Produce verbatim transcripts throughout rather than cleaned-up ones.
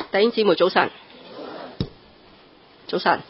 弟兄姊妹早晨，早晨。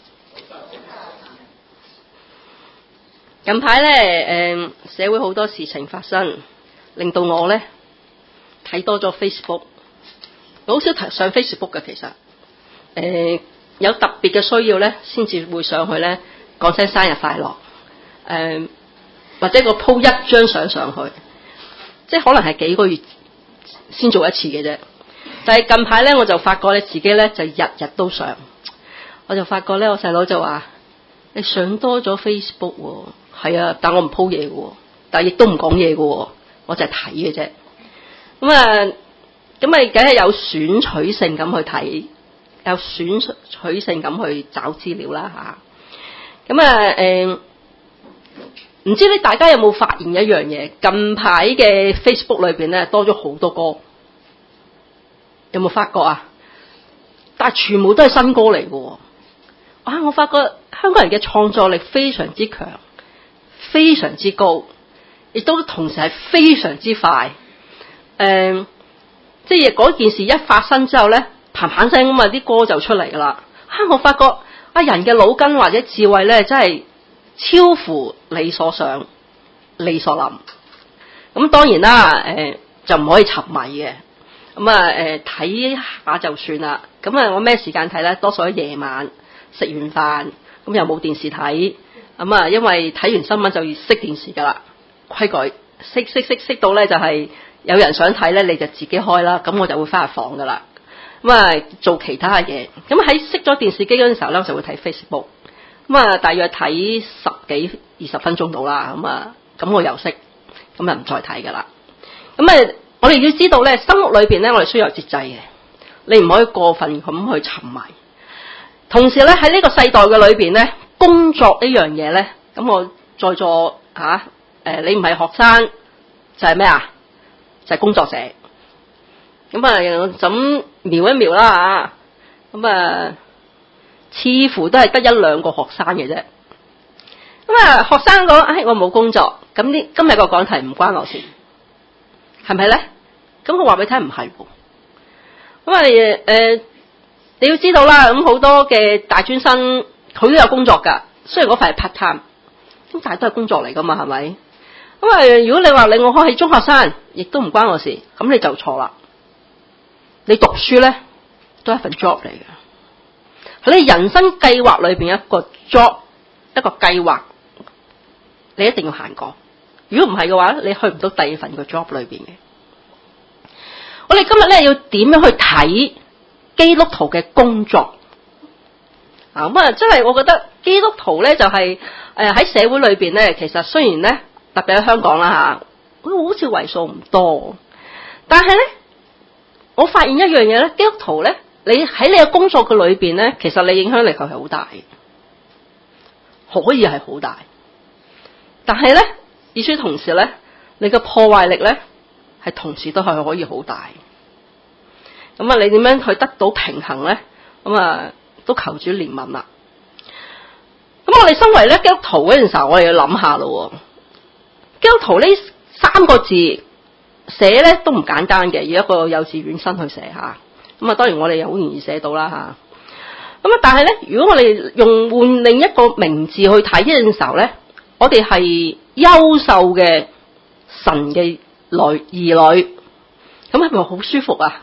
近排咧，誒、呃，社會好多事情發生，令到我咧睇多咗 Facebook。我好少上 Facebook 嘅，其實，誒、呃，有特別嘅需要咧，先至會上去咧講聲生日快樂，誒、呃，或者我 po 一張相上去，即係可能係幾個月先做一次嘅啫。但係近排咧，我就發覺咧自己咧就日日都上，我就發覺咧我細佬就話：你上多咗 Facebook 喎。係啊，但我唔 po 嘢嘅，但係亦都唔講嘢嘅，我就係睇嘅啫。咁啊，咁啊，梗係有選取性咁去睇，有選取性咁去找資料啦吓。咁啊，誒，唔知咧大家有冇發現一樣嘢？近排嘅 Facebook 裏邊咧多咗好多歌。有冇發覺啊？但係全部都係新歌嚟嘅。啊，我發覺香港人嘅創作力非常之強，非常之高，亦都同時係非常之快。誒、呃，即係嗰件事一發生之後咧，嘭嘭聲咁啊，啲歌就出嚟噶啦。啊，我發覺啊，人嘅腦筋或者智慧咧，真係超乎你所想、你所諗。咁當然啦，誒、呃，就唔可以沉迷嘅。咁啊，誒睇下就算啦。咁啊，我咩時間睇咧？多數喺夜晚食完飯，咁又冇電視睇。咁啊，因為睇完新聞就要熄電視噶啦，規矩熄熄熄熄到咧就係有人想睇咧，你就自己開啦。咁我就會翻入房噶啦。咁啊，做其他嘅嘢。咁喺熄咗電視機嗰陣時候咧，我就會睇 Facebook。咁啊，大約睇十幾二十分鐘到啦。咁啊，咁我又熄，咁就唔再睇噶啦。咁啊。我哋要知道咧，生活裏邊咧，我哋需要有節制嘅，你唔可以過分咁去沉迷。同時咧，喺呢個世代嘅裏邊咧，工作呢樣嘢咧，咁我在座吓，誒、啊呃，你唔係學生就係咩啊？就係、是、工作者。咁啊，咁瞄一瞄啦吓，咁啊，似乎都係得一兩個學生嘅啫。咁啊，學生講：哎，我冇工作，咁呢今日個講題唔關我事。係咪咧？咁我話俾你聽唔係喎。咁啊誒，你要知道啦，咁好多嘅大專生佢都有工作噶，雖然嗰份係 part time，咁但係都係工作嚟噶嘛，係咪？咁啊，如果你話令我開係中學生，亦都唔關我事，咁你就錯啦。你讀書咧都係一份 job 嚟嘅，喺你人生計劃裏邊一個 job， 一個計劃，你一定要行過。如果唔係嘅話，你去唔到第二份個 job 裏邊嘅。我哋今日咧要點樣去睇基督徒嘅工作啊？咁啊，真係我覺得基督徒咧就係誒喺社會裏邊咧，其實雖然咧特別喺香港啦吓，好似為數唔多，但係咧我發現一樣嘢咧，基督徒咧你喺你嘅工作嘅裏邊咧，其實你影響力係好大，可以係好大，但係咧。與此同時咧，你嘅破壞力咧係同時都係可以好大。咁啊，你點樣去得到平衡咧？咁啊，都求主憐憫啦。咁我哋身為咧基督徒嗰陣時候，我哋要諗下咯。基督徒呢三個字寫咧都唔簡單嘅，要一個幼稚園生去寫下。咁啊，當然我哋又好容易寫到啦吓。咁啊，但係咧，如果我哋用換另一個名字去睇嗰陣時候咧，我哋係優秀嘅神嘅女兒女，咁係咪好舒服啊？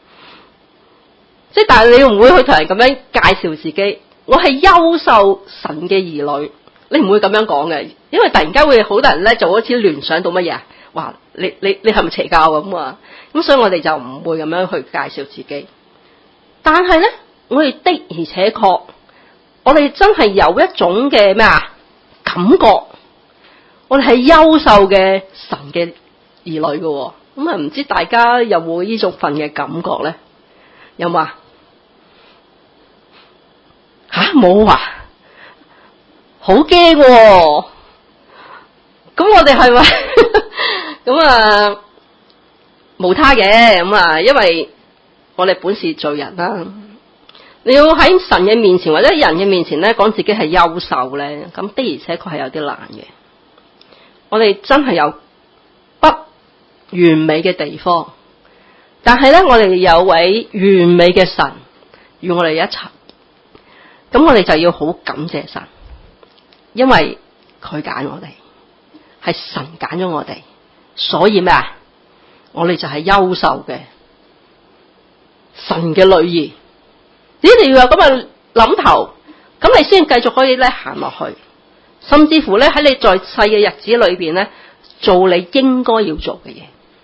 即係但係你唔會去同人咁樣介紹自己，我係優秀神嘅兒女，你唔會咁樣講嘅，因為突然間會好多人咧就好似聯想到乜嘢啊？哇！你你你係咪邪教咁啊？咁所以我哋就唔會咁樣去介紹自己。但係咧，我哋的而且確，我哋真係有一種嘅咩啊感覺。我哋係優秀嘅神嘅兒女嘅，咁啊唔知大家有冇呢種份嘅感覺咧？有冇啊？吓冇啊？好驚喎！咁我哋係咪咁啊？無他嘅咁啊，因為我哋本是罪人啦。你要喺神嘅面前或者人嘅面前咧，講自己係優秀咧，咁的而且確係有啲難嘅。我哋真係有不完美嘅地方，但係咧，我哋有位完美嘅神， 與我哋一齊，咁我哋就要好感謝神，因為佢揀我哋，係神揀咗我哋，所以咩啊？我哋就係優秀嘅神嘅女兒，你一定要有咁嘅諗頭，咁你先繼續可以咧行落去，甚至乎咧喺你在世嘅日子裏邊咧，做你應該要做嘅嘢。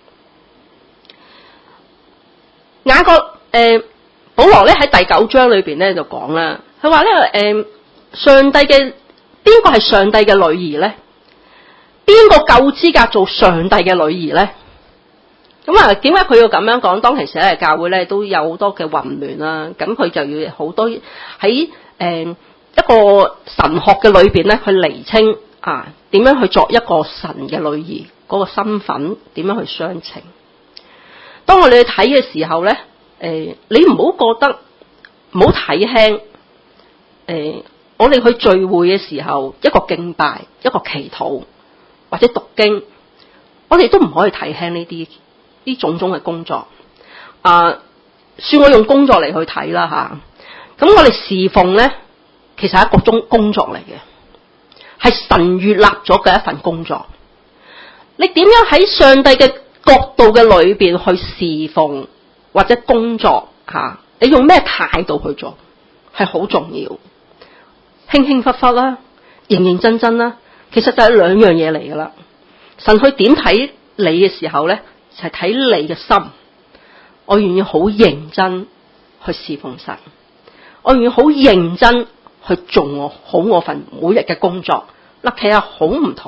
雅各誒、呃、保羅咧喺第九章裏邊咧就講啦，佢話咧誒上帝嘅邊個係上帝嘅女兒咧？邊個夠資格做上帝嘅女兒咧？咁啊，點解佢要咁樣講？當其時咧教會咧都有好多嘅混亂啦，咁佢就要好多喺誒、呃、一個神學嘅裏邊咧去釐清啊，點樣去作一個神嘅女兒嗰個身份，點樣去相稱。當我哋去睇嘅時候咧，誒、呃，你唔好覺得，唔好睇輕，誒、呃，我哋去聚會嘅時候，一個敬拜，一個祈禱，或者讀經，我哋都唔可以睇輕呢啲呢種種嘅工作。啊，算我用工作嚟去睇啦吓。咁、啊、我哋侍奉咧，其實係一個種工作嚟嘅，係神悅納咗嘅一份工作。你點樣喺上帝嘅角度嘅裏邊去侍奉或者工作吓、啊，你用咩態度去做係好重要。輕輕忽忽啦，認認真真啦，其實就係兩樣嘢嚟噶啦。神去點睇你嘅時候咧，就係、是、睇你嘅心。我願意好認真去侍奉神，我願意好認真去做我好我份每日嘅工作。嗱，其實好唔同。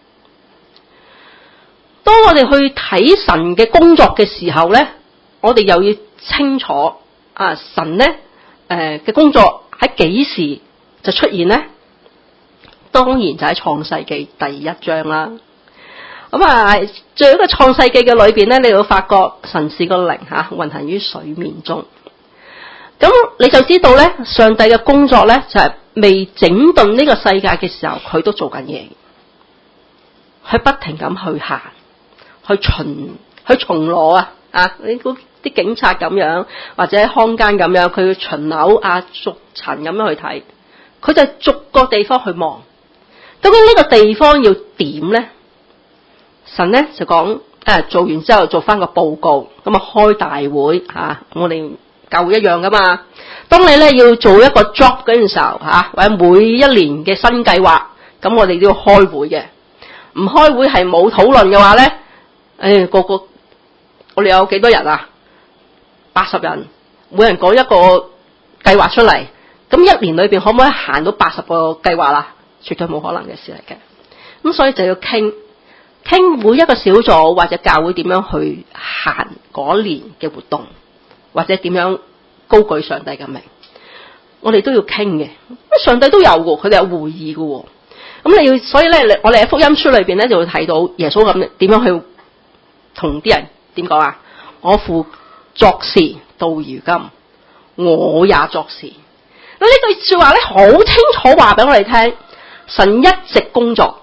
當我哋去睇神嘅工作嘅時候咧，我哋又要清楚啊，神咧誒嘅工作喺幾時就出現咧？當然就喺創世記第一章啦。咁啊，最後一個創世記嘅裏邊咧，你會發覺神是個靈吓，運行於水面中。咁你就知道咧，上帝嘅工作咧就係、是、未整頓呢個世界嘅時候，佢都做緊嘢，佢不停咁去行。去巡去巡邏啊！啊，你估啲警察咁樣，或者看更咁樣，佢要巡樓啊、逐層咁樣去睇，佢就逐個地方去望。究竟呢個地方要點咧？神咧就講誒、啊，做完之後做翻個報告，咁啊開大會吓、啊，我哋教會一樣噶嘛。當你咧要做一個 job 嗰陣時候吓、啊，或者每一年嘅新計劃，咁我哋都要開會嘅。唔開會係冇討論嘅話咧。誒、哎，個個我哋有幾多人啊？八十人，每人講一個計劃出嚟，咁一年裏邊可唔可以行到八十個計劃啦？絕對冇可能嘅事嚟嘅。咁所以就要傾傾每一個小組或者教會點樣去行嗰年嘅活動，或者點樣高舉上帝嘅名，我哋都要傾嘅。上帝都有嘅，佢哋有會議嘅。咁你要，所以咧，我哋喺福音書裏邊咧就會睇到耶穌咁點樣去。同啲人點講啊？我父作事到如今，我也作事。咁呢句說話咧，好清楚話俾我哋聽，神一直工作，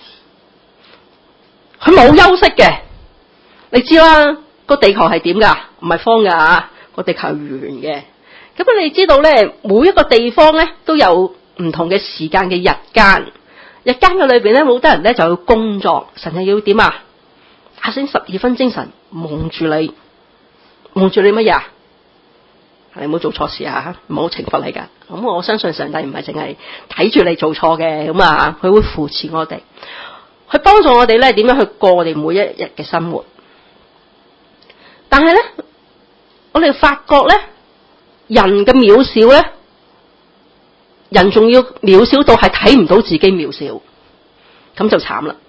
佢冇休息嘅。你知啦，個地球係點噶？唔係方噶，個地球係圓嘅。咁你知道咧，每一個地方咧都有唔同嘅時間嘅日間，日間嘅裏邊咧，冇得人咧就要工作，神係要點啊？打醒十二分精神，望住你，望住你乜嘢啊？你唔好做錯事啊！唔好懲罰你噶。咁我相信上帝唔係淨係睇住你做錯嘅，咁啊，佢會扶持我哋，去幫助我哋咧，點樣去過我哋每一日嘅生活。但係咧，我哋發覺咧，人嘅渺小咧，人仲要渺小到係睇唔到自己渺小，咁就慘啦。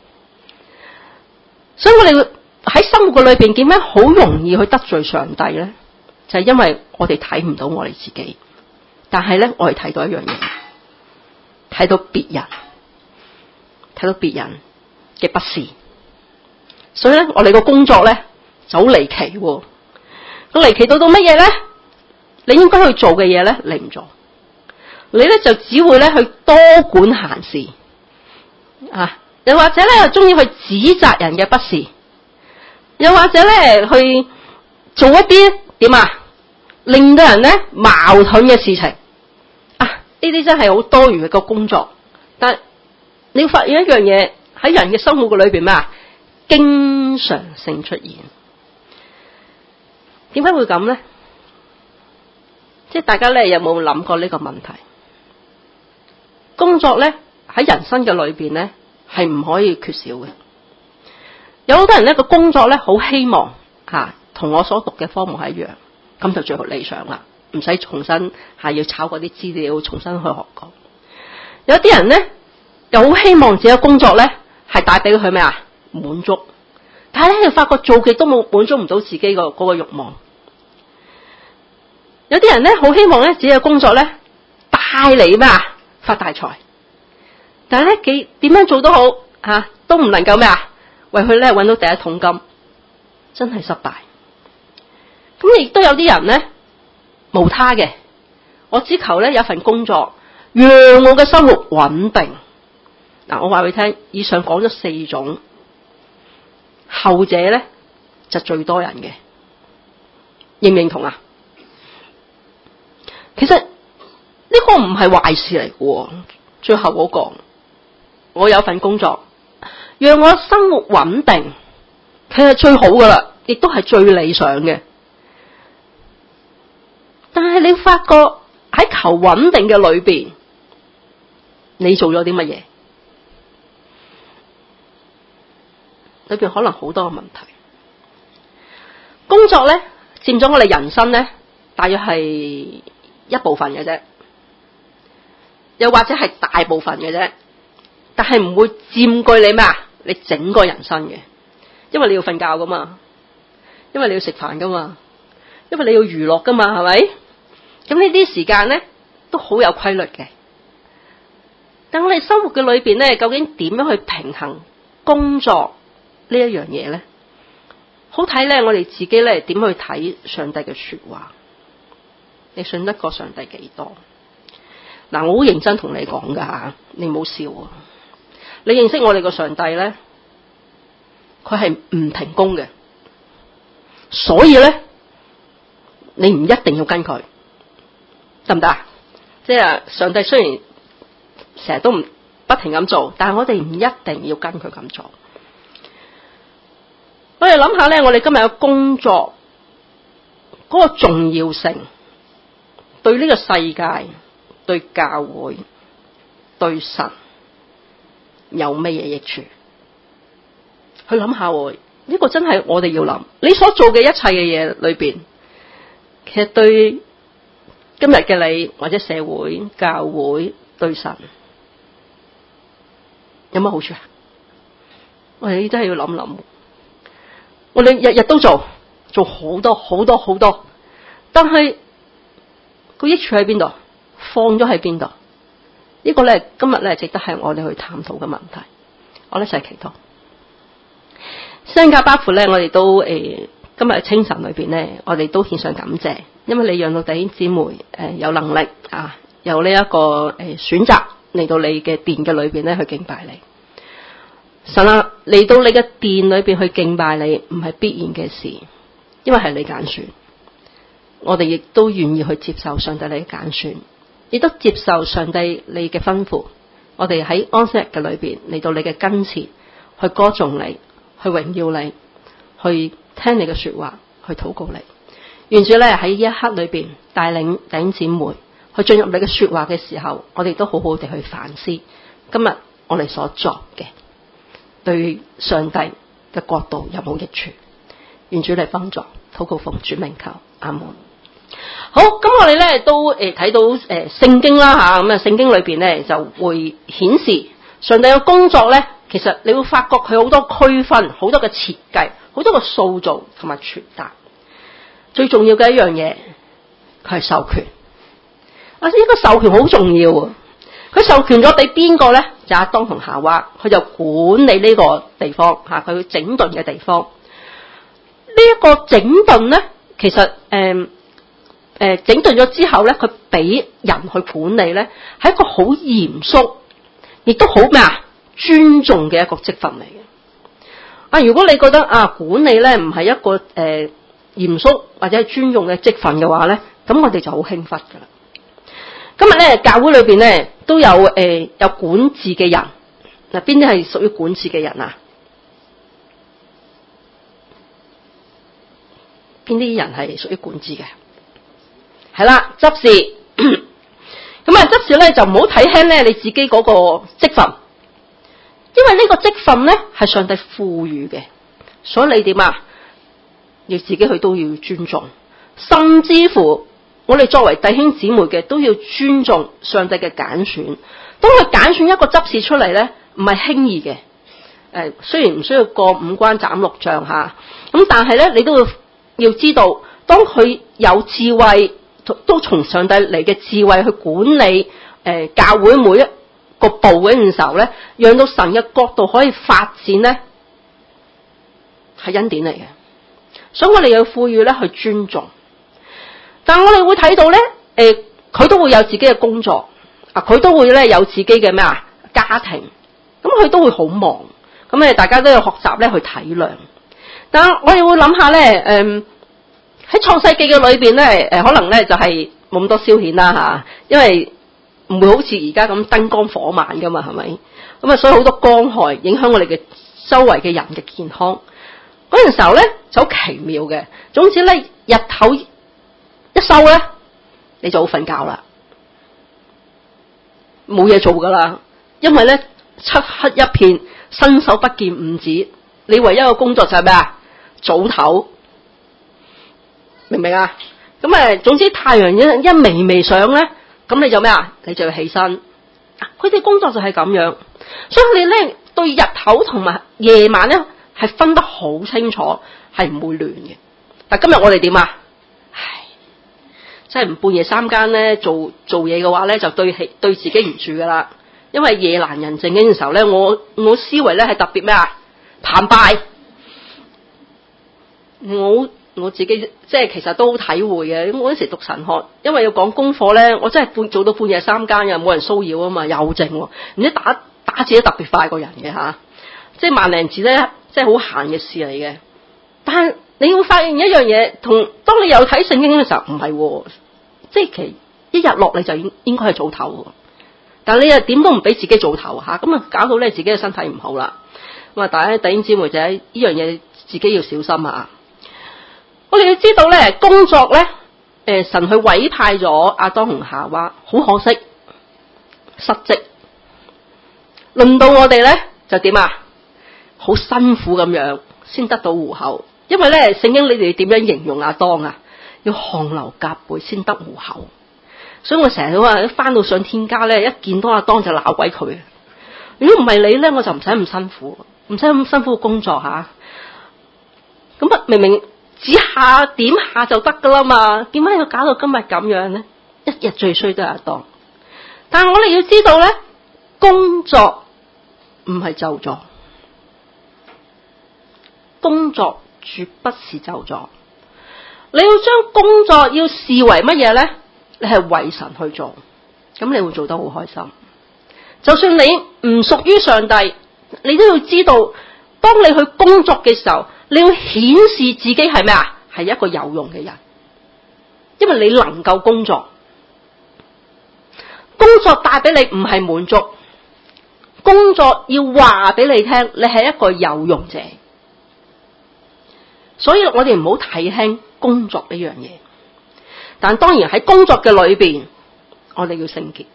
所以我哋喺生活裏邊點樣好容易去得罪上帝咧？就係、是、因為我哋睇唔到我哋自己，但係咧我哋睇到一樣嘢，睇到別人，睇到別人嘅不是。所以咧我哋個工作咧就好離奇，咁離奇到到乜嘢咧？你應該去做嘅嘢咧，你唔做，你咧就只會咧去多管閒事啊！又或者咧，又中意去指責人嘅不是，又或者咧去做一啲點啊令到人咧矛盾嘅事情啊，呢啲真係好多餘嘅個工作。但係你要發現一樣嘢喺人嘅生活嘅裏邊咩啊？經常性出現。點解會咁咧？即係大家咧有冇諗過呢個問題？工作咧喺人生嘅裏邊咧係唔可以缺少嘅。有好多人咧個工作咧好希望吓同、啊、我所讀嘅科目係一樣，咁就最好理想啦，唔使重新係、啊、要炒嗰啲資料，重新去學過。有啲人咧又好希望自己嘅工作咧係帶俾佢咩啊？滿足，但係咧又發覺做極都冇滿足唔到自己個嗰個慾望。有啲人咧好希望咧自己嘅工作咧帶嚟咩啊？發大財，但係咧幾點樣做都好吓、啊，都唔能夠咩啊？為佢咧搵到第一桶金，真係失敗。咁亦都有啲人咧無他嘅，我只求咧有份工作，讓我嘅生活穩定。嗱，我話俾你聽，以上講咗四種，後者咧就最多人嘅，認唔認同啊？其實呢個唔係壞事嚟嘅，最後嗰個，我有份工作，讓我生活穩定，其實最好噶啦，亦都係最理想嘅。但係你發覺喺求穩定嘅裏邊，你做咗啲乜嘢？裏邊可能好多嘅問題。工作咧佔咗我哋人生咧，大約係一部分嘅啫，又或者係大部分嘅啫，但係唔會佔據你咩啊？你整個人生嘅，因為你要瞓覺噶嘛，因為你要食飯噶嘛，因為你要娛樂噶嘛，係咪？咁呢啲時間咧都好有規律嘅。但我哋生活嘅裏邊咧，究竟點樣去平衡工作呢一樣嘢咧？好睇咧，我哋自己咧點去睇上帝嘅說話？你信得過上帝幾多？嗱，我好認真同你講噶吓，你唔好笑啊！你認識我哋個上帝咧，佢係唔停工嘅，所以咧你唔一定要跟佢，得唔得啊？即係上帝雖然成日都唔不停咁做，但係我哋唔一定要跟佢咁做。我哋諗下咧，我哋今日嘅工作嗰個重要性，對呢個世界、對教會、對神有咩嘢益處？去諗下喎，呢個真係我哋要諗。你所做嘅一切嘅嘢裏邊，其實對今日嘅你或者社會、教會、對神有乜好處啊？我哋真係要諗諗。我哋日日都做，做好多好多好多，但係個益處喺邊度？放咗喺邊度？呢個咧今日咧值得係我哋去探討嘅問題。我哋一齊祈禱。聖家包括咧，我哋都誒、呃、今日清晨裏邊咧，我哋都獻上感謝，因為你讓到弟兄姊妹誒、呃、有能力啊，有呢、這、一個誒、呃、選擇嚟到你嘅殿嘅裏邊咧去敬拜你。神啊，嚟到你嘅殿裏邊去敬拜你，唔係必然嘅事，因為係你揀選。我哋亦都願意去接受上帝你嘅揀選，亦都接受上帝你嘅吩咐。我哋喺安息日嘅裏邊嚟到你嘅跟前，去歌頌你，去榮耀你，去聽你嘅說話，去禱告你。願主咧喺呢一刻裏邊帶領弟兄姊妹去進入你嘅說話嘅時候，我哋都好好地去反思今日我哋所作嘅，對上帝嘅國度有冇益處？願主嚟幫助，禱告奉主名求，阿門。好，咁我哋咧都誒睇到誒聖經啦吓，咁啊聖經裏邊咧就會顯示上帝嘅工作咧，其實你會發覺佢好多區分，好多嘅設計，好多嘅塑造同埋傳達。最重要嘅一樣嘢，佢係授權。啊，呢個授權好重要啊！佢授權咗俾邊個咧？就亞當同夏娃，佢就管理呢個地方吓，佢整頓嘅地方。呢、這、一個整頓咧，其實誒。呃誒、呃，整頓咗之後咧，佢俾人去管理咧，係一個好嚴肅，亦都好咩啊？尊重嘅一個職份嚟嘅。啊，如果你覺得啊管理咧唔係一個誒嚴肅或者係尊重嘅職份嘅話咧， 咁我哋就好輕忽噶啦。今日咧教會裏邊咧都有誒、呃、有管治嘅人，嗱，邊啲係屬於管治嘅人啊？邊啲人係屬於管治嘅？係啦，執事。咁啊，執事咧就唔好睇輕咧你自己嗰個職份，因為呢個職份咧係上帝賦予嘅，所以你點啊？要自己去都要尊重，甚至乎我哋作為弟兄姊妹嘅都要尊重上帝嘅揀選。當佢揀選一個執事出嚟咧，唔係輕易嘅。誒、呃，雖然唔需要過五關斬六將吓，咁但係咧你都要要知道，當佢有智慧。都從上帝嚟嘅智慧去管理誒、呃、教會每一個部嗰陣時候咧，讓到神嘅國度可以發展咧，係恩典嚟嘅。所以我哋要賦予咧去尊重，但係我哋會睇到咧，誒、呃、佢都會有自己嘅工作啊，佢都會咧有自己嘅咩啊家庭，咁佢都會好忙，咁誒大家都要學習咧去體諒。但係我哋會諗下咧，誒、呃。喺創世記嘅裏邊咧，誒可能咧就係冇咁多消遣啦吓，因為唔會好似而家咁燈光火猛噶嘛，係咪？咁啊，所以好多光害影響我哋嘅周圍嘅人嘅健康。嗰陣時候咧就好奇妙嘅，總之咧日頭一收咧，你就好瞓覺啦，冇嘢做噶啦，因為咧漆黑一片，伸手不見五指，你唯一嘅工作就係咩啊？早唞。明唔明啊？咁誒，總之太陽一一微微上咧，咁你就咩啊？你就要起身。佢哋工作就係咁樣，所以你咧對日頭同埋夜晚咧係分得好清楚，係唔會亂嘅。但今日我哋點啊？唉，真係唔半夜三更咧做做嘢嘅話咧，就對起對自己唔住噶啦。因為夜闌人靜嘅時候咧，我我思維咧係特別咩啊？澎湃。我。我自己即係其實都好體會嘅，咁我嗰時讀神學，因為要講功課咧，我真係半做到半夜三更又冇人騷擾啊嘛，又靜，唔知打打字都特別快個人嘅吓，即係萬零字咧，即係好閒嘅事嚟嘅。但係你會發現一樣嘢，同當你有睇聖經嘅時候，唔係，即係其一日落嚟就應應該係早唞，但係你又點都唔俾自己早唞吓，咁啊搞到咧自己嘅身體唔好啦。咁啊，大家弟兄姊妹仔呢樣嘢自己要小心啊！我哋要知道咧，工作咧，誒、呃，神去委派咗亞當同夏娃，好可惜失職。輪到我哋咧就點啊？好辛苦咁樣先得到糊口，因為咧聖經你哋點樣形容亞當啊？要汗流浹背先得糊口，所以我成日都話，一翻到上天家咧，一見到亞當就鬧鬼佢。如果唔係你咧，我就唔使咁辛苦，唔使咁辛苦嘅工作吓。咁啊，明明。只下點下就得噶啦嘛，點解要搞到今日咁樣呢？一日最衰都係亞當。但係我哋要知道咧，工作唔係咒詛，工作絕不是咒詛。你要將工作要視為乜嘢咧？你係為神去做，咁你會做得好開心。就算你唔屬於上帝，你都要知道，當你去工作嘅時候。你要顯示自己係咩啊？係一個有用嘅人，因為你能夠工作，工作帶俾你唔係滿足，工作要話俾你聽，你係一個有用者。所以我哋唔好睇輕工作呢樣嘢，但當然喺工作嘅裏邊，我哋要聖潔，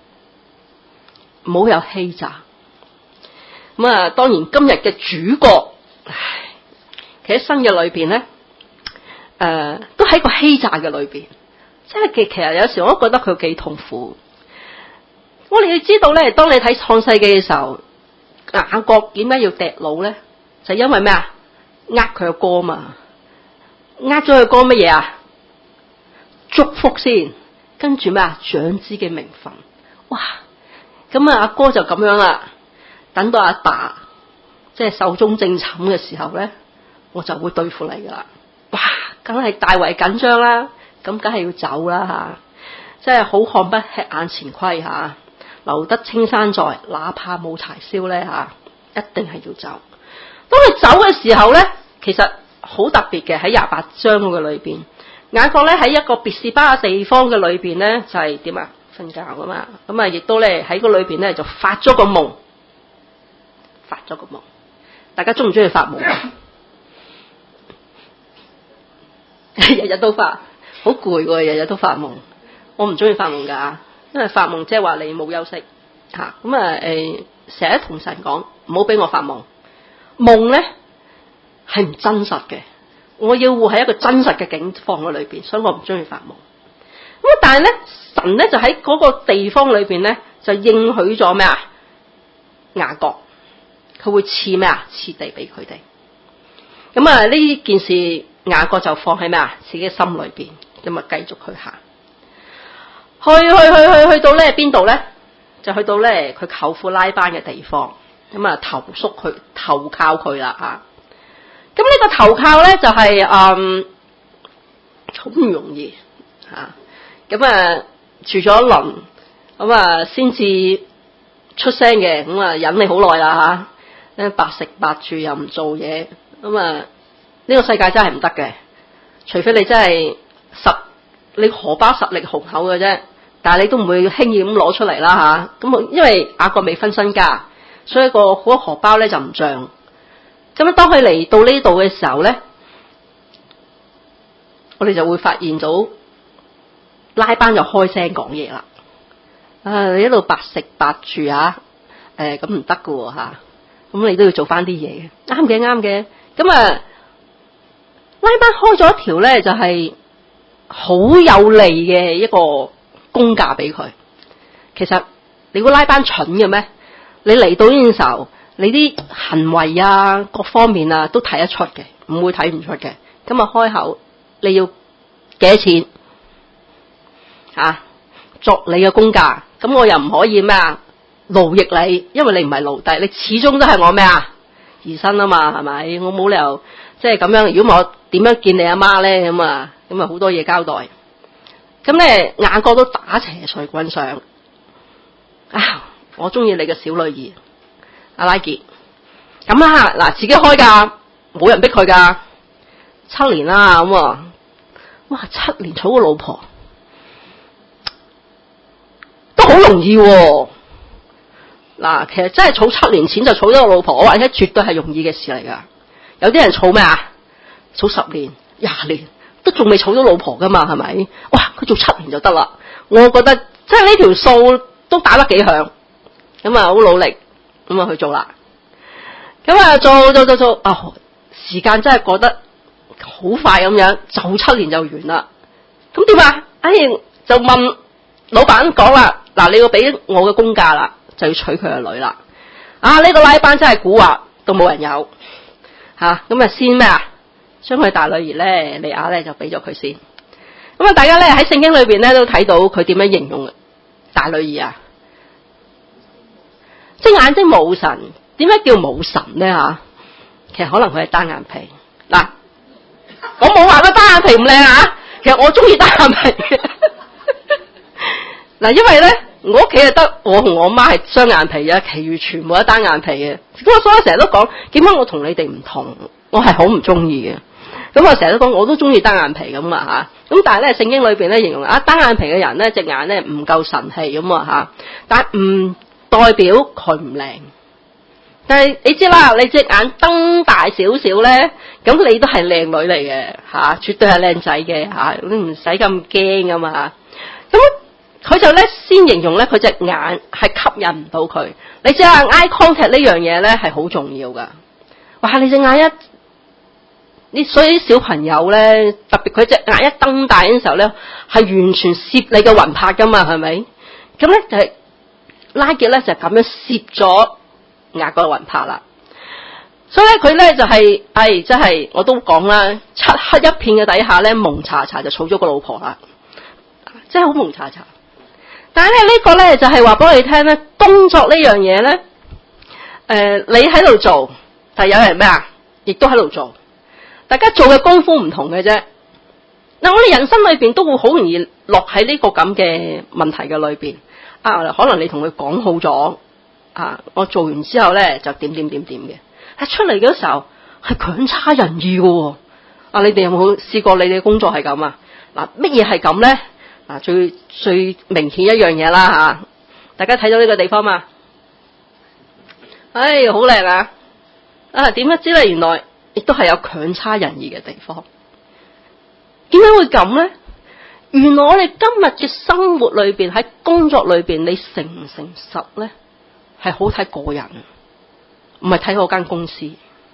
唔好有欺詐。咁啊，當然今日嘅主角。其實新嘅裏邊咧，誒、呃，都喺個欺詐嘅裏邊，即係其其實有時我都覺得佢幾痛苦。我哋要知道咧，當你睇創世記嘅時候，雅各點解要掟佬咧？就因為咩啊？呃佢個哥嘛，呃咗佢哥乜嘢啊？祝福先，跟住咩啊？長子嘅名分，哇！咁啊，阿哥就咁樣啦。等到阿爸即係壽終正寢嘅時候咧。我就會對付你噶啦，哇！梗係大為緊張啦，咁梗係要走啦吓，即係好漢不吃眼前虧吓，留得青山在，哪怕冇柴燒咧吓，一定係要走。當佢走嘅時候咧，其實好特別嘅喺廿八章嘅裏邊， 雅各咧喺一個別是巴嘅地方嘅裏邊咧，就係點啊？瞓覺啊嘛，咁啊亦都咧喺個裏邊咧就發咗個夢，發咗個夢。大家中唔中意發夢？日日都發，好攰喎！日日都發夢，我唔中意發夢噶，因為發夢即係話你冇休息吓。咁啊誒，成日同神講唔好俾我發夢，夢咧係唔真實嘅。我要活喺一個真實嘅境況嘅裏邊，所以我唔中意發夢。咁啊，但係咧，神咧就喺嗰個地方裏邊咧，就應許咗咩啊？雅各，佢會賜咩啊？賜地俾佢哋。咁啊，呢件事雅各就放喺咩啊？自己心裏邊，咁啊繼續去行。去去去去去到咧邊度咧？就去到咧佢舅父拉班嘅地方，咁啊投宿佢投靠佢啦吓。咁呢個投靠咧就係、是、嗯好唔容易吓，咁啊住咗一輪，咁啊先至出聲嘅，咁啊忍你好耐啦吓，白食白住又唔做嘢，咁啊呢個世界真係唔得嘅，除非你真係實你荷包實力雄厚嘅啫，但係你都唔會輕易咁攞出嚟啦吓，咁因為雅各未分身家，所以個嗰個荷包咧就唔脹。咁當佢嚟到呢度嘅時候咧，我哋就會發現到拉班就開聲講嘢啦。啊，你一路白食白住啊，誒咁唔得噶喎吓，咁你都要做翻啲嘢嘅，啱嘅啱嘅。咁啊，拉班開咗一條咧就係好有利嘅一個工價俾佢。其實你估拉班蠢嘅咩？你嚟到呢個時候，你啲行為啊，各方面啊，都睇得出嘅，唔會睇唔出嘅。咁啊，開口你要幾多錢啊？作你嘅工價，咁我又唔可以咩啊？勞役你，因為你唔係奴隸，你始終都係我咩啊？兒孫啊嘛，係咪？我冇理由即係咁樣。如果我點樣見你阿媽咧？咁啊，咁啊好多嘢交代。咁咧，雅各都打邪隨棍上啊！我中意你嘅小女兒。阿拉杰，咁啊嗱，自己開噶，冇人逼佢噶，七年啦咁啊，哇，七年娶個老婆都好容易喎。嗱，其實真係儲七年錢就儲咗個老婆，我話而且絕對係容易嘅事嚟噶。有啲人儲咩啊？儲十年、廿年都仲未儲到老婆噶嘛，係咪？哇，佢做七年就得啦。我覺得即係呢條數都打得幾響，咁啊好努力。咁啊去做啦，咁啊做做做做啊，時間真係過得好快咁樣，就七年就完啦。咁點啊？哎，就問老闆講啦，嗱，你要俾我嘅工價啦，就要娶佢嘅女啦。啊，呢、這個拉班真係蠱惑到冇人有吓，咁啊先咩啊？將佢大女兒咧利亞咧就俾咗佢先。咁啊，大家咧喺聖經裏邊咧都睇到佢點樣形容大女兒啊？即眼睛冇神，點解叫冇神咧吓？其實可能佢係單眼皮。嗱，我冇話個單眼皮唔靚啊，其實我中意單眼皮。嗱，因為咧我屋企係得我同我媽係雙眼皮嘅，其餘全部都單眼皮嘅。咁所以我成日都講，點解我同你哋唔同？我係好唔中意嘅。咁我成日都講，我都中意單眼皮咁啊吓。咁但係咧聖經裏邊咧形容啊單眼皮嘅人咧隻眼咧唔夠神氣咁啊吓，但係唔代表佢唔靚，但係你知啦，你隻眼瞪大少少咧，咁你都係靚女嚟嘅吓，絕對係靚仔嘅吓，你唔使咁驚噶嘛。咁佢就咧先形容咧，佢隻眼係吸引唔到佢。你知啊 ，eye contact 呢樣嘢咧係好重要噶。哇，你隻眼一，你所以啲小朋友咧，特別佢隻眼一瞪大嘅時候咧，係完全攝你嘅魂魄噶嘛，係咪？咁咧就係、是。拉結咧就咁樣攝咗雅各嘅魂魄啦，所以咧佢咧就係、是，哎，真係我都講啦，漆黑一片嘅底下咧，蒙查查就娶咗個老婆啦，真係好蒙查查。但係咧呢個咧就係話俾你聽咧，工作呢樣嘢咧，誒、呃，你喺度做，但係有人咩啊，亦都喺度做，大家做嘅功夫唔同嘅啫。嗱，我哋人生裏邊都會好容易落喺呢個咁嘅問題嘅裏邊。啊，可能你同佢講好咗，啊，我做完之後咧就點點點點嘅，係出嚟嘅時候係強差人意嘅喎。啊，你哋有冇試過你哋工作係咁啊？ 嗱，乜嘢係咁咧？嗱，最最明顯一樣嘢啦吓，大家睇到呢個地方嘛？唉，好靚啊！啊，點不知咧？原來亦都係有強差人意嘅地方。點解會咁咧？原來我哋今日嘅生活裏邊，喺工作裏邊，你誠唔誠實咧，係好睇個人，唔係睇嗰間公司。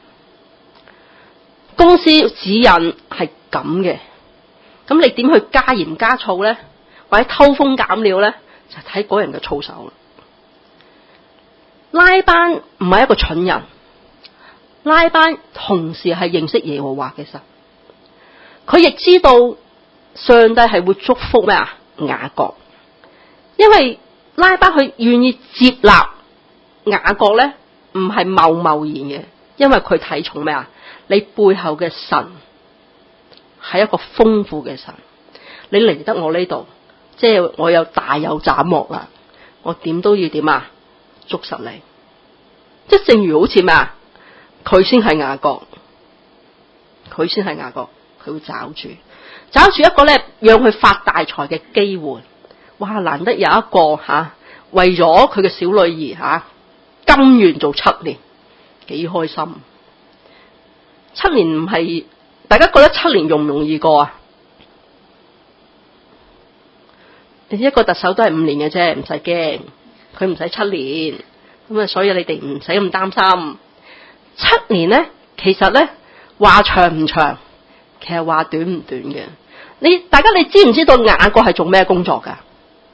公司指引係咁嘅，咁你點去加鹽加醋咧，或者偷工減料咧，就睇嗰人嘅操守啦。拉班唔係一個蠢人，拉班同時係認識耶和華嘅神，佢亦知道上帝係會祝福咩啊雅各，因為拉班佢願意接納雅各咧，唔係貿貿然嘅，因為佢睇重咩啊？你背後嘅神係一個豐富嘅神，你嚟得我呢度，即係我有大有斬獲啦，我點都要點啊？捉實你，即係正如好似咩啊？佢先係雅各，佢先係雅各，佢會找住，找住一個咧，讓佢發大財嘅機會。哇！難得有一個吓、啊，為咗佢嘅小女兒吓、啊，甘願做七年，幾開心。七年唔係，大家覺得七年容唔容易過啊？一個特首都係五年嘅啫，唔使驚。佢唔使七年，咁啊，所以你哋唔使咁擔心。七年咧，其實咧話長唔長，其實話短唔短嘅。你大家你知唔知道雅各係做咩工作噶？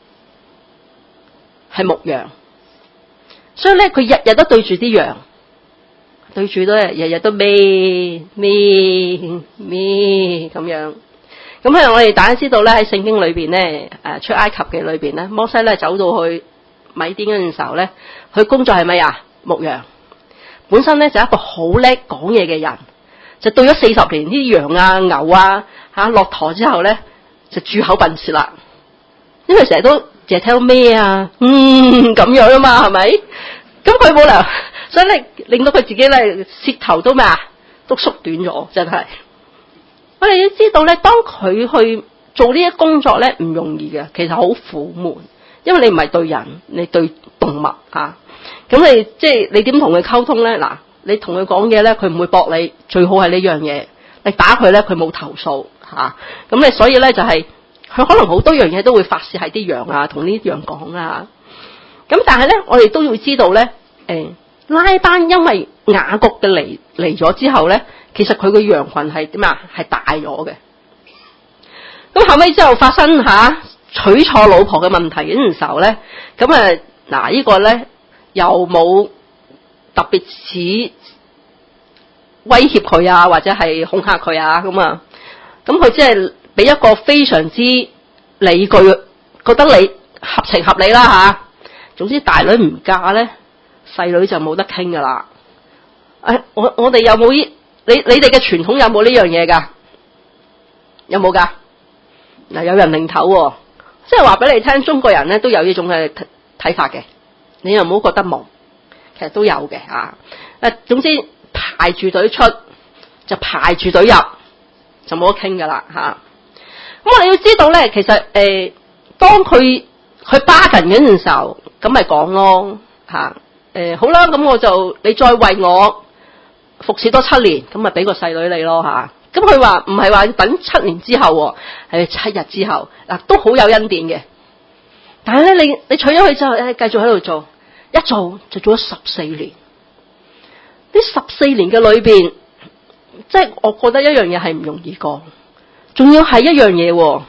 係牧羊，所以咧佢日日都對住啲羊，對住都日日都咩咩咩咁樣。咁係我哋大家知道咧，喺聖經裏邊咧，誒出埃及嘅裏邊咧，摩西咧走到去米甸嗰陣時候咧，佢工作係咩啊？牧羊。本身咧就係一個好叻講嘢嘅人，就對咗四十年啲羊啊牛啊吓落台之後咧，就住口笨舌啦。因為成日都淨係聽到咩啊，嗯咁樣啊嘛，係咪？咁佢冇理由，所以咧令到佢自己咧舌頭都咩啊，都縮短咗，真係。我哋要知道咧，當佢去做呢啲工作咧，唔容易嘅，其實好苦悶。因為你唔係對人，你對動物吓，咁、啊、你即係你點同佢溝通咧？嗱，你同佢講嘢咧，佢唔會駁你，最好係呢樣嘢。你打佢咧，佢冇投訴吓，咁、啊、你所以咧就係、是、佢可能好多樣嘢都會發洩喺啲羊啊，同呢啲羊講啊。咁但係咧，我哋都要知道咧，誒、欸，拉班因為雅各嘅嚟嚟咗之後咧，其實佢個羊群係點啊？係大咗嘅。咁後尾之後發生吓。啊娶錯老婆嘅問題嗰陣時候咧，咁啊嗱，呢個咧又冇特別似威脅佢啊，或者係恐嚇佢啊，咁啊，咁佢即係俾一個非常之理據，覺得你合情合理啦吓。總之大女唔嫁咧，細女就冇得傾噶啦。誒，我我哋有冇呢？你你哋嘅傳統有冇呢樣嘢噶？有冇噶？嗱，有人領頭喎。即係話俾你聽，中國人咧都有呢種嘅睇法嘅，你又唔好覺得冇，其實都有嘅吓。誒，總之排住隊出就排住隊入，就冇得傾噶啦吓。咁我哋要知道咧，其實誒、呃，當佢去巴緊嗰陣時候，咁咪講咯吓。誒、呃，好啦，咁我就你再為我服侍多七年，咁咪俾個細女你咯吓。咁佢話唔係話等七年之後，係七日之後，嗱都好有恩典嘅。但係咧，你你娶咗佢之後，誒繼續喺度做，一做就做咗十四年。呢十四年嘅裏邊，即係我覺得一樣嘢係唔容易過，仲要係一樣嘢。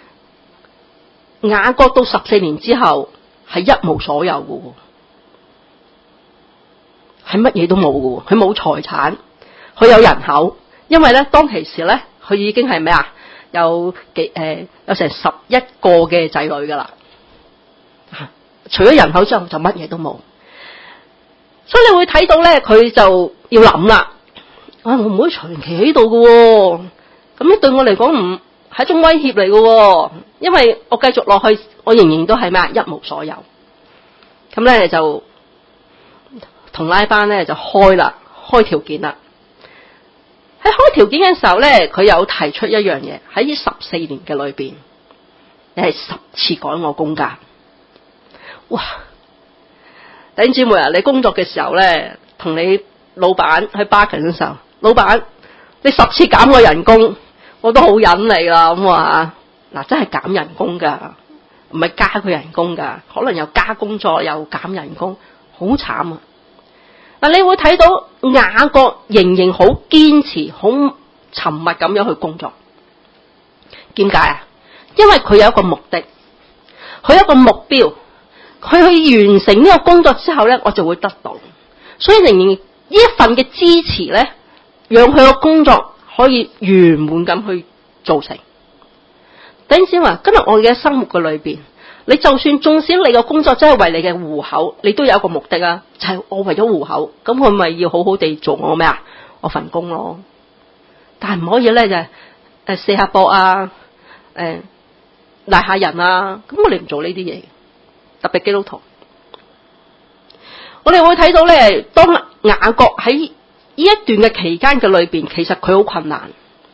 雅各到十四年之後係一無所有嘅，係乜嘢都冇嘅，佢冇財產，佢有人口。因為咧，當其時咧，佢已經係咩啊？有幾誒、呃，有成十一個嘅仔女噶啦。除咗人口之後，就乜嘢都冇。所以你會睇到咧，佢就要諗啦。啊，我唔會長期喺度嘅，咁樣對我嚟講唔係一種威脅嚟嘅。因為我繼續落去，我仍然都係咩啊？一無所有。咁咧就同拉班咧就開啦，開條件啦。 喺開條件嘅時候咧，佢有提出一樣嘢，喺呢十四年嘅裏邊，你係十次改我工價。哇！弟兄姊妹啊，你工作嘅時候咧，同你老闆去 bargain 嘅時候，老闆你十次減我人工，我都好忍你啦咁話。嗱，真係減人工噶，唔係加佢人工噶，可能又加工作又減人工，好慘啊！嗱，你會睇到雅各仍然好堅持、好沉默咁樣去工作。點解啊？因為佢有一個目的，佢有一個目標，佢去完成呢個工作之後咧，我就會得到。所以仍然呢一份嘅支持咧，讓佢個工作可以圓滿咁去做成。等陣先話，今日我嘅生活嘅裏邊，你就算縱使你個工作真係為你嘅戶口，你都有一個目的啊，就係、是、我為咗戶口，咁我咪要好好地做我咩啊？我份工咯。但係唔可以咧就係誒射下博啊，誒賴下人啊，咁我哋唔做呢啲嘢，特別基督徒。我哋會睇到咧，當雅各喺呢一段嘅期間嘅裏邊，其實佢好困難。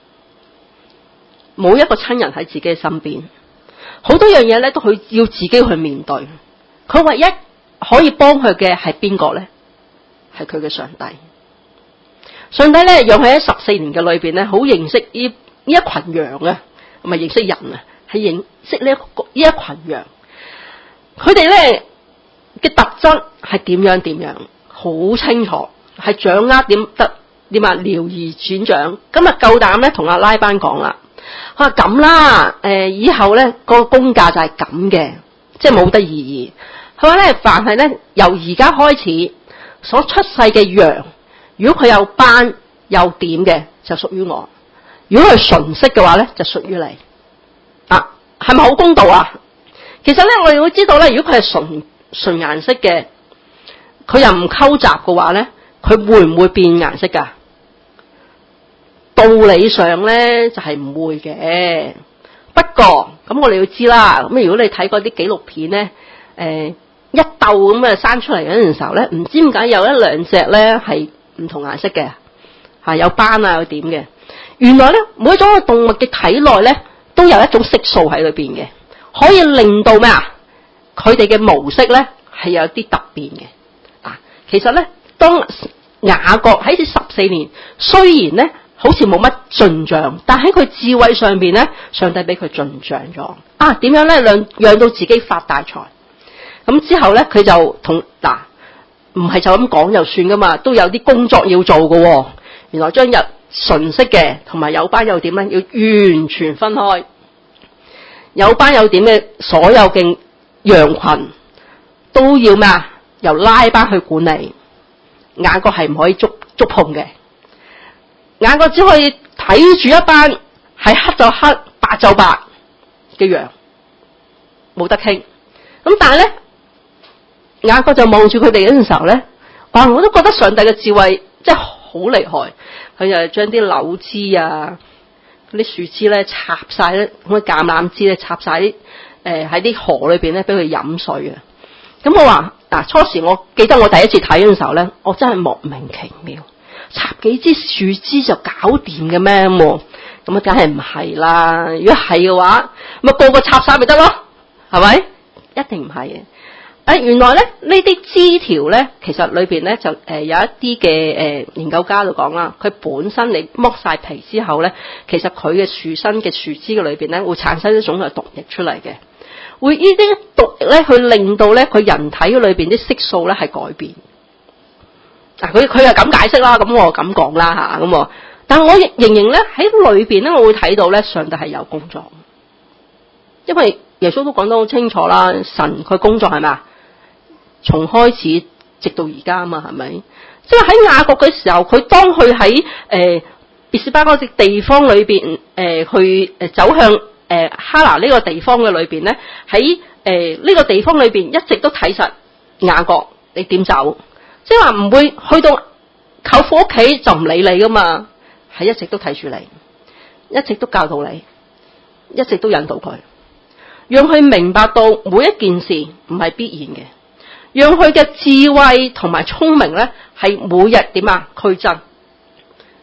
冇一個親人喺自己嘅身邊，好多樣嘢咧都佢要自己去面對。佢唯一可以幫佢嘅係邊個咧？係佢嘅上帝。上帝咧讓佢喺十四年嘅裏邊咧，好認識呢呢一群羊啊，唔係認識人啊，係認識呢一個呢一群羊。佢哋咧嘅特質係點樣點樣，好清楚，係掌握點得點啊，了如指掌。今日夠膽咧同阿拉班講啦。佢話咁啦，誒，以後咧個工價就係咁嘅，即係冇得異議。佢話咧，凡係咧由而家開始所出世嘅羊，如果佢有斑有點嘅，就屬於我；如果佢純色嘅話咧，就屬於你。啊，係咪好公道啊？其實咧，我哋會知道咧，如果佢係純純顏色嘅，佢又唔溝雜嘅話咧，佢會唔會變顏色噶？道理上咧就係、是、唔會嘅，不過咁我哋要知啦。咁如果你睇過啲紀錄片咧，誒、呃、一竇咁啊生出嚟嗰陣時候咧，唔知點解有一兩隻咧係唔同顏色嘅，吓有斑啊有點嘅。原來咧每一種嘅動物嘅體內咧都有一種色素喺裏邊嘅，可以令到咩啊？佢哋嘅毛色咧係有啲突變嘅。啊，其實咧當雅各喺呢十四年，雖然咧。好似冇乜進賬，但喺佢智慧上邊咧，上帝俾佢進賬咗。啊，點樣咧？讓讓到自己發大財。咁之後咧，佢就同嗱，唔係就咁講就算噶嘛，都有啲工作要做噶、哦。原來將日純色嘅同埋有斑有點咧，要完全分開。有斑有點嘅所有嘅羊群都要咩啊？由拉班去管理，雅各係唔可以觸觸碰嘅。雅各只可以睇住一班係黑就黑、白就白嘅羊，冇得傾。咁但係咧，雅各就望住佢哋嗰陣時候咧，哇！我都覺得上帝嘅智慧真係好厲害。佢就將啲柳枝啊、嗰啲樹枝咧插晒咧，咁嘅橄欖枝咧插晒啲誒喺啲河裏邊咧，俾佢飲水啊。咁我話嗱，初時我記得我第一次睇嗰陣時候咧，我真係莫名其妙。插幾支樹枝就搞掂嘅咩？咁啊，梗係唔係啦。如果係嘅話，咪個個插晒咪得咯，係咪？一定唔係嘅。誒，原來咧呢啲枝條咧，其實裏邊咧就誒有一啲嘅誒研究家就講啦，佢本身你剝晒皮之後咧，其實佢嘅樹身嘅樹枝嘅裏邊咧會產生一種嘅毒液出嚟嘅，會呢啲毒液咧去令到咧佢人體嘅裏邊啲色素咧係改變。嗱，佢佢又咁解釋啦，咁我咁講啦吓，咁但係我仍然咧喺裏邊咧，我會睇到咧上帝係有工作，因為耶穌都講得好清楚啦，神佢工作係咪啊？從開始直到而家啊嘛，係咪？即係喺雅各嘅時候，佢當佢喺誒別是巴嗰隻地方裏邊，誒、呃、去誒走向誒、呃、哈拿呢個地方嘅裏邊咧，喺誒呢個地方裏邊一直都睇實雅各，你點走？即係話唔會去到舅父屋企就唔理你噶嘛，係一直都睇住你，一直都教導你，一直都引導佢，讓佢明白到每一件事唔係必然嘅，讓佢嘅智慧同埋聰明咧係每日點啊俱增。嗱，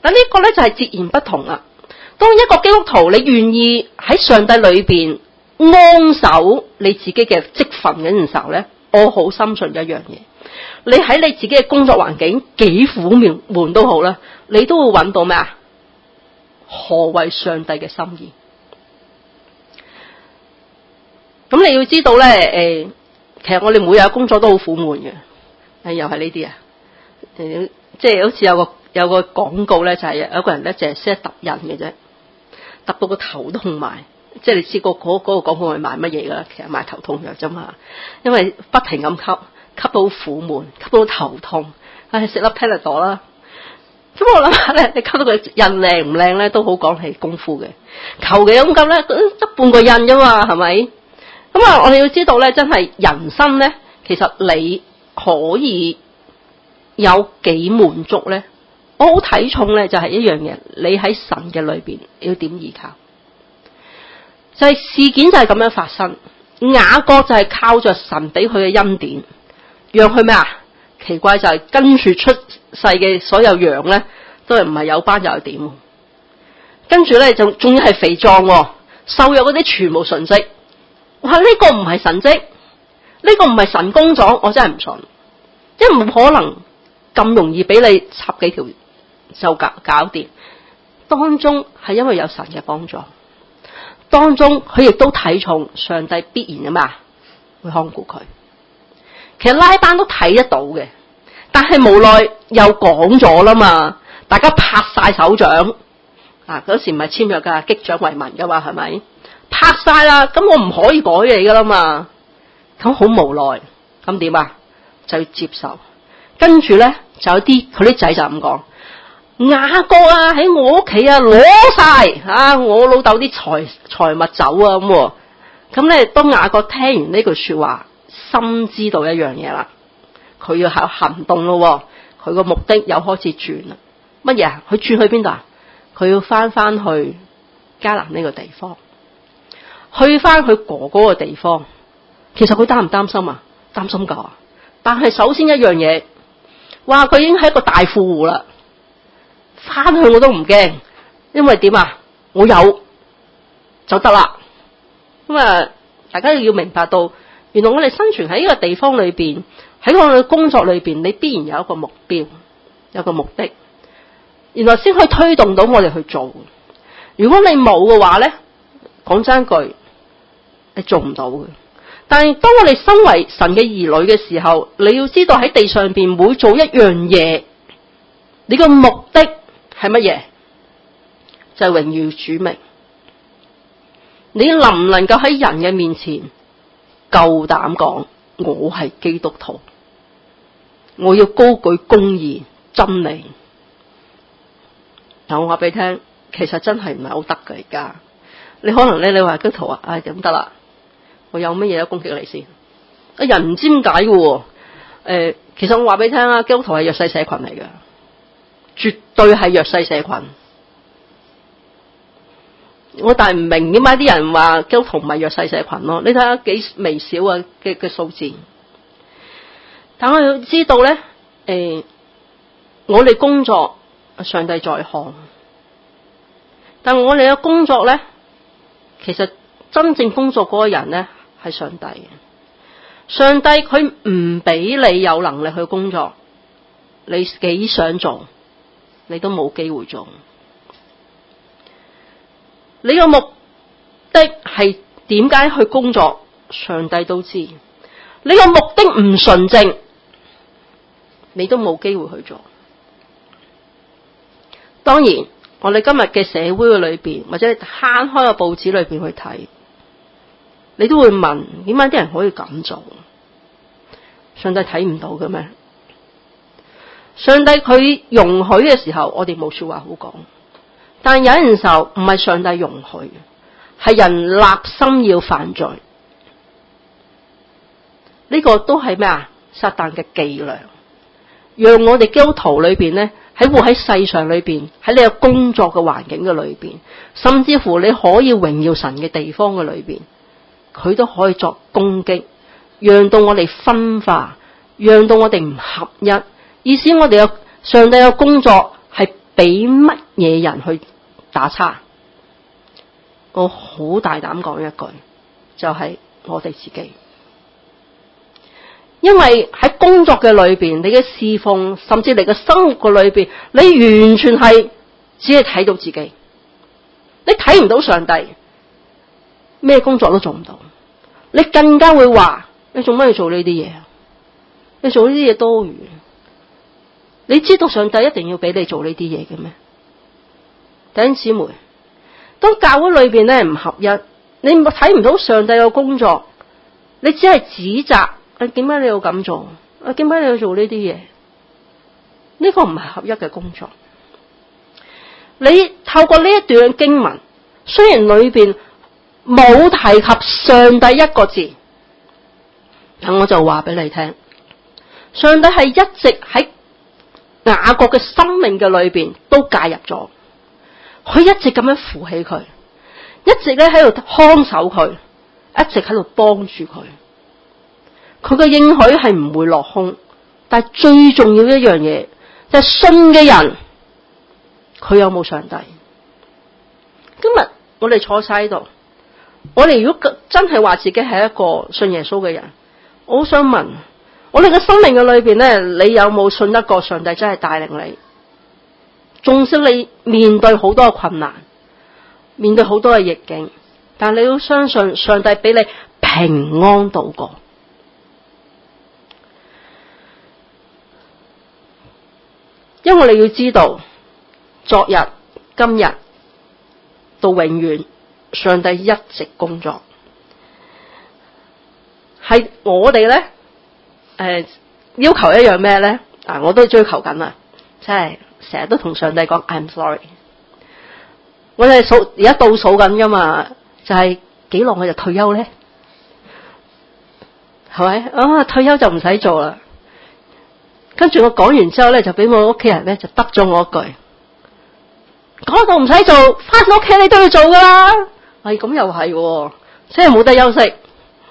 但呢個咧就係截然不同啦。當一個基督徒你願意喺上帝裏邊安守你自己嘅職分嗰陣時候咧，我好深信一樣嘢，你喺你自己嘅工作環境幾苦悶都好啦，你都會揾到咩啊？何為上帝嘅心意？咁你要知道咧，誒、呃，其實我哋每日工作都好苦悶嘅，誒，又係呢啲啊，誒、呃，即係好似有個有個廣告咧，就係、是、有一個人咧，淨係識得揼人嘅啫，揼到個頭都痛埋，即係你知個嗰嗰個廣告係賣乜嘢噶啦？其實賣頭痛藥啫嘛，因為不停咁吸，吸到苦悶，吸到頭痛，唉，食粒 Panadol 啦。咁我諗下咧，你吸到佢印靚唔靚咧，都好講係功夫嘅，求其咁吸咧，得半個印啫嘛，係咪？咁啊，我哋要知道咧，真係人生咧，其實你可以有幾滿足咧？我好睇重咧，就係一樣嘢，你喺神嘅裏邊要點依靠？就係、是、事件就係咁樣發生，雅各就係靠着神俾佢嘅恩典，讓佢咩啊？奇怪就係跟住出世嘅所有羊咧，都係唔係有斑就係點？跟住咧就仲要係肥壯，瘦弱嗰啲全部純色。哇！呢、這個唔係神蹟，呢、這個唔係神工咗，我真係唔信，因為唔可能咁容易俾你插幾條就搞搞掂。當中係因為有神嘅幫助，當中佢亦都睇重上帝必然啊嘛，會看顧佢。其實拉班都睇得到嘅，但係無奈又講咗啦嘛，大家拍晒手掌啊！嗰時唔係簽約噶，擊掌為民噶嘛，係咪？拍晒啦，咁我唔可以改你噶啦嘛，咁好無奈，咁點啊？就要接受。跟住咧，就有啲佢啲仔就咁講：雅各啊，喺我屋企啊，攞晒啊，我老豆啲財財物走啊咁。咁咧，當雅各聽完呢句說話，深知道一樣嘢啦，佢要有行動咯，佢個目的又開始轉啦。乜嘢啊？佢轉去邊度啊？佢要翻翻去迦南呢個地方。去翻佢哥哥嘅地方，其實佢擔唔擔心啊？擔心噶。但係首先一樣嘢，哇！佢已經係一個大富戶啦，翻去我都唔驚，因為點啊？我有就得啦。咁啊，大家要明白到，原來我哋生存喺呢個地方裏邊，喺我哋嘅工作裏邊，你必然有一個目標，有個目的，原來先可以推動到我哋去做。如果你冇嘅話咧，講真句，你做唔到嘅。但係當我哋身為神嘅兒女嘅時候，你要知道喺地上邊每做一樣嘢，你個目的係乜嘢？就係榮耀主名。你能唔能夠喺人嘅面前夠膽講我係基督徒？我要高舉公義真理。嗱，我話俾你聽，其實真係唔係好得嘅而家。你可能咧，你話基督徒啊，唉咁得啦，我有乜嘢都攻擊你先。啊，人唔知點解嘅喎，誒，其實我話俾你聽啦，基督徒係弱勢社群嚟嘅，絕對係弱勢社群。我但係唔明點解啲人話基督徒唔係弱勢社群咯？你睇下幾微小啊嘅嘅數字。但我要知道咧，誒，我哋工作上帝在看，但我哋嘅工作咧。其實真正工作嗰個人咧係上帝嘅，上帝佢唔俾你有能力去工作，你幾想做，你都冇機會做。你個目的係點解去工作，上帝都知。你個目的唔純正，你都冇機會去做。當然。我哋今日嘅社會嘅裏邊，或者攤開個報紙裏邊去睇，你都會問：點解啲人可以咁做？上帝睇唔到嘅咩？上帝佢容許嘅時候，我哋冇說話好講。但有陣時候唔係上帝容許，係人立心要犯罪。呢個都係咩啊？撒旦嘅伎倆，讓我哋基督徒裏邊咧。喺活喺世上裏邊，喺你嘅工作嘅環境嘅裏邊，甚至乎你可以榮耀神嘅地方嘅裏邊，佢都可以作攻擊，讓到我哋分化，讓到我哋唔合一，意思我哋有上帝嘅工作係俾乜嘢人去打叉？我好大膽講一句，就係我哋自己。因為喺工作嘅裏邊，你嘅侍奉，甚至你嘅生活嘅裏邊，你完全係只係睇到自己，你睇唔到上帝，咩工作都做唔到。你更加會話：你做乜要做呢啲嘢？你做呢啲嘢多餘。你知道上帝一定要俾你做呢啲嘢嘅咩？弟兄姊妹，當教會裏邊咧唔合一，你睇唔到上帝嘅工作，你只係指責。你點解你要咁做？啊，點解你要做呢啲嘢？呢個唔係合一嘅工作。你透過呢一段經文，雖然裏邊冇提及上帝一個字，咁我就話俾你聽，上帝係一直喺雅各嘅生命嘅裏邊都介入咗，佢一直咁樣扶起佢，一直咧喺度看守佢，一直喺度幫助佢。佢嘅應許係唔會落空，但係最重要一樣嘢就係信嘅人，佢有冇上帝？今日我哋坐晒喺度，我哋如果真係話自己係一個信耶穌嘅人，我好想問，我哋嘅生命嘅裏邊咧，你有冇信得過上帝真係帶領你？縱使你面對好多嘅困難，面對好多嘅逆境，但你要相信上帝俾你平安度過。因為我哋要知道，昨日、今日到永遠，上帝一直工作。係我哋咧，誒、呃、要求一樣咩咧？啊，我都追求緊啦，即係成日都同上帝講 I'm sorry。我哋數而家倒數緊噶嘛，就係幾耐我就退休咧？係咪？啊，退休就唔使做啦。跟住我講完之後咧，就俾我屋企人咧就得咗我一句：講到唔使做，翻到屋企你都要做噶啦。係咁又係，即係冇得休息。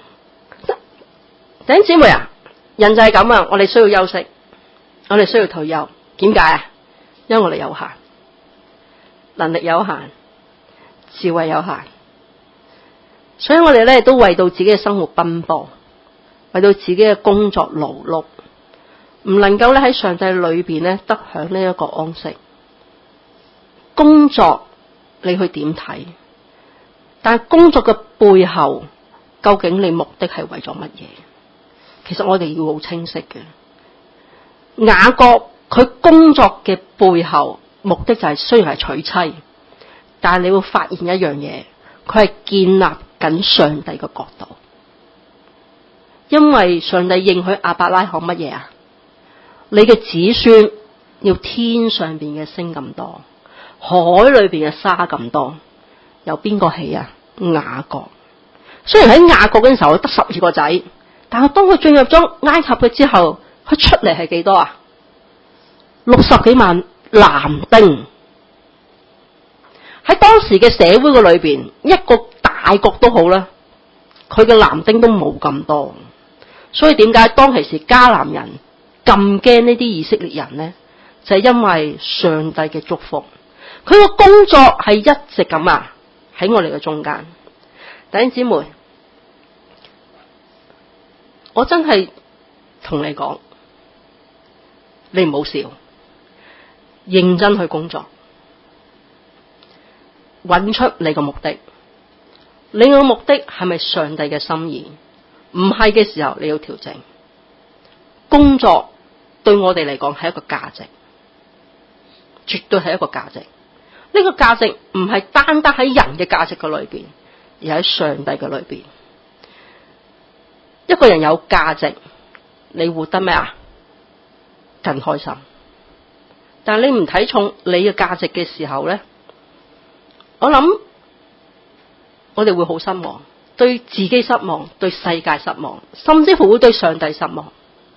弟兄姊妹啊，人就係咁啊，我哋需要休息，我哋需要退休。點解啊？因為我哋有限，能力有限，智慧有限，所以我哋咧都為到自己嘅生活奔波，為到自己嘅工作勞碌。唔能夠咧喺上帝裏邊咧得享呢一個安息。工作你去點睇？但係工作嘅背後，究竟你目的係為咗乜嘢？其實我哋要好清晰嘅。雅各佢工作嘅背後目的就係雖然係娶妻，但係你會發現一樣嘢，佢係建立緊上帝嘅國度。因為上帝應許亞伯拉罕乜嘢啊？你嘅子孫要天上邊嘅星咁多，海裏邊嘅沙咁多，由邊個起啊？雅各。雖然喺雅各嗰陣時候得十二個仔，但係當佢進入咗埃及嘅之後，佢出嚟係幾多啊？六十幾萬男丁。喺當時嘅社會嘅裏邊，一個大國都好啦，佢嘅男丁都冇咁多。所以點解當其時迦南人咁驚呢啲以色列人呢？就係、是、因為上帝嘅祝福，佢個工作係一直咁啊喺我哋嘅中間。弟兄姊妹，我真係同你講，你唔好笑，認真去工作，揾出你個目的。你個目的係咪上帝嘅心意？唔係嘅時候，你要調整。工作對我哋嚟講係一個價值，絕對係一個價值。呢、這個價值唔係單單喺人嘅價值嘅裏邊，而喺上帝嘅裏邊。一個人有價值，你活得咩啊？更開心。但係你唔睇重你嘅價值嘅時候咧，我諗我哋會好失望，對自己失望，對世界失望，甚至乎會對上帝失望。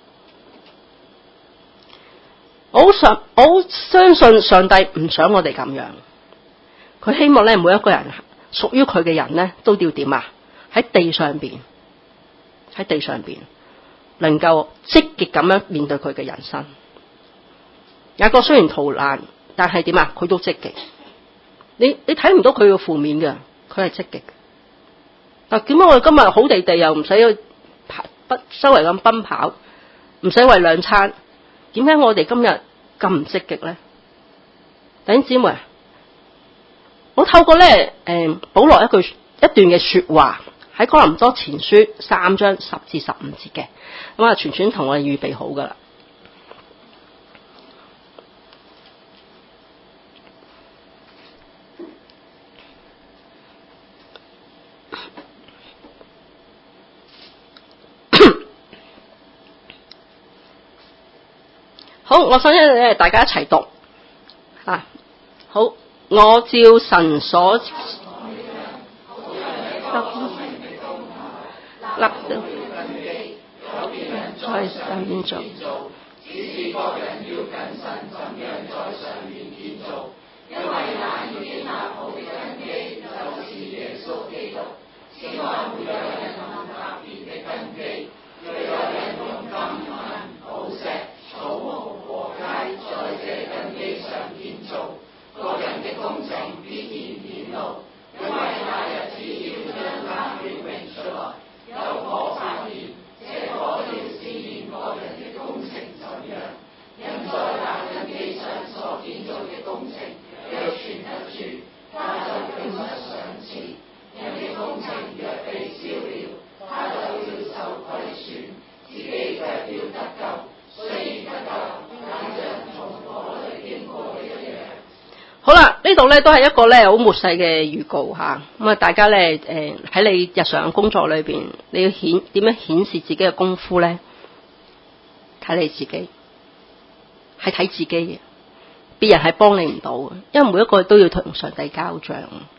我好想，我好相信上帝唔想我哋咁樣。佢希望咧，每一個人屬於佢嘅人咧，都要點啊？喺地上邊，喺地上邊能夠積極咁樣面對佢嘅人生。雅各雖然逃難， 但係點啊？佢都積極。你你睇唔到佢嘅負面嘅，佢係積極。但點解我哋今日好地地又唔使去跑不周圍咁奔跑，唔使為兩餐？點解我哋今日咁唔積極咧？弟兄姊妹，我透過咧誒保羅一句一段嘅說話喺哥林多前書三章十至十五節嘅，咁啊全全同我哋預備好噶啦。好，我想咧大家一齊讀啊！好，我照神所立到在上面做，只是各人要謹慎怎樣在上面建造，因為那要建立好的根基就是耶穌基督。此外沒有人用特別的根基，若有人用金銀寶石草木禾秸在這根基上建造，個人的工程必然顯露，因為那日子要將它顯明出來，有可發現，這可要試驗個人的工程怎樣。因在那根基上所建造的工程若存得住，他就得賞賜；人的工程若被燒了，他就要受虧損，自己卻要得救。雖然得救，但像從火裏經過一樣。好啦，呢度咧都係一個咧好末世嘅預告吓，咁啊大家咧誒喺你日常工作裏邊，你要顯點樣顯示自己嘅功夫咧？睇你自己，係睇自己嘅，別人係幫你唔到嘅，因為每一個都要同上帝交賬，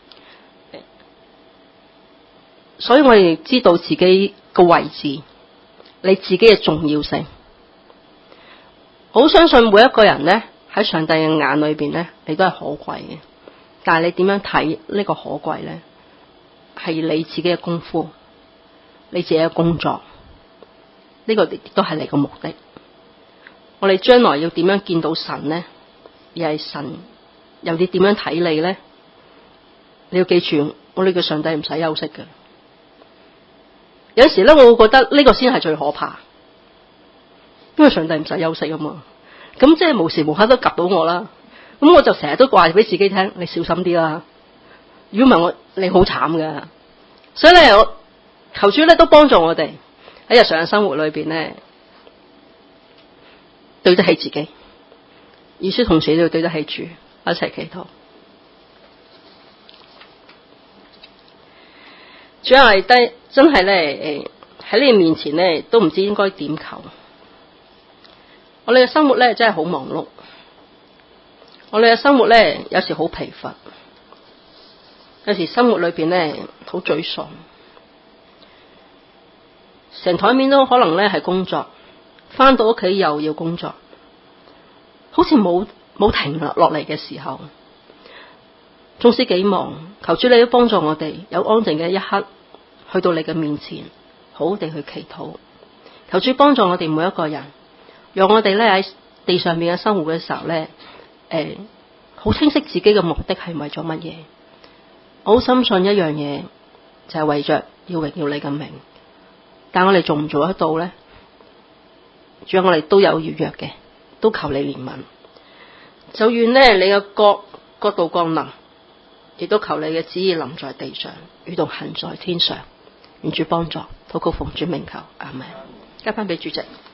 所以我哋知道自己個位置，你自己嘅重要性。我好相信每一個人咧喺上帝嘅眼裏邊咧，你都係可貴嘅。但係你點樣睇呢個可貴咧？係你自己嘅功夫，你自己嘅工作，呢個亦都係你嘅目的。我哋將來要點樣見到神咧？而係神又你點樣睇你咧？你要記住，我哋嘅上帝唔使休息嘅。有時咧，我會覺得呢個先係最可怕。因為上帝唔使休息啊嘛，咁即係無時無刻都及到我啦。咁我就成日都話俾自己聽，你小心啲啦。如果唔係我，你好慘噶。所以咧，我求主咧都幫助我哋喺日常嘅生活裏邊咧，對得起自己，而且同時都要對得起主，一齊祈禱。主要係低，真係咧誒喺你面前咧，都唔知應該點求。我哋嘅生活咧真係好忙碌，我哋嘅生活咧有時好疲乏，有時生活裏邊咧好沮喪，成台面都可能咧係工作，返到屋企又要工作，好似冇冇停落落嚟嘅時候。縱使幾忙，求主你都幫助我哋有安靜嘅一刻，去到你嘅面前，好好地去祈禱。求主幫助我哋每一個人。讓我哋咧喺地上面嘅生活嘅時候咧，誒、呃，好清晰自己嘅目的係為咗乜嘢？我好深信一樣嘢，就係、是、為着要榮耀你嘅名。但我哋做唔做得到咧？主要我哋都有軟弱嘅，都求你憐憫。就願咧你嘅國國度降臨，亦都求你嘅旨意臨在地上，如同行在天上。願主幫助，禱告奉主名求，阿們。交翻俾主席。